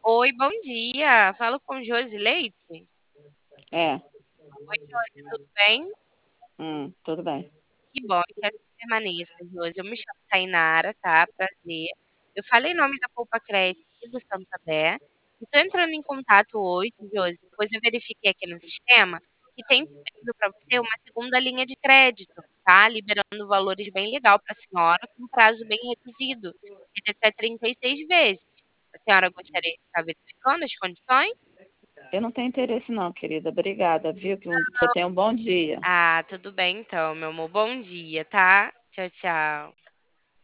Oi, bom dia. Falo com Josi Leite. É, Oi, Josi, tudo bem? tudo bem. Que bom, que assim permaneça, Josi. Eu me chamo Tainara, tá? Prazer. Eu falei em nome da Poupa Crédito e do Santander. Estou entrando em contato hoje, Josi, pois eu verifiquei aqui no sistema que tem disponível para você uma segunda linha de crédito, tá? Liberando valores bem legal para a senhora, com prazo bem reduzido, de até 36 vezes. A senhora gostaria de estar verificando as condições? Eu não tenho interesse não, querida. Obrigada, viu? Você tenha um bom dia. Ah, tudo bem então, meu amor. Bom dia, tá? Tchau, tchau.